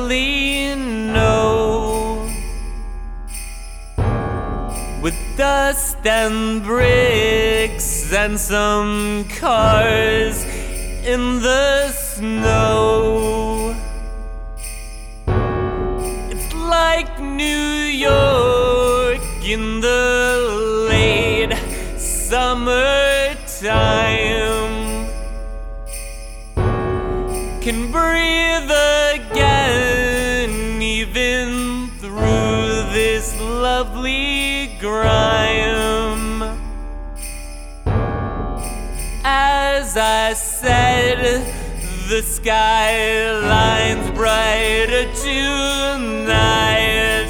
only know. With dust and bricks and some cars in the snow, it's like New York in the late summertime. Can breathe again even through this lovely grime. As I said, the skyline's brighter tonight,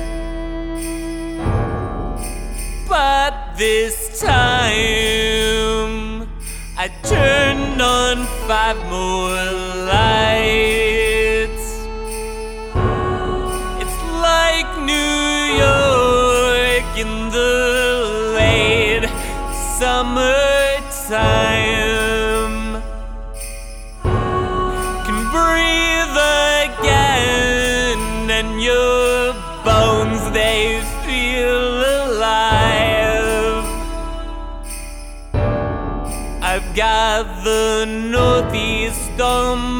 but this time I turned on 5 more lights. It's like New York in the late summertime. Can breathe again, and your bones, they feel alive. I've got the Northeast on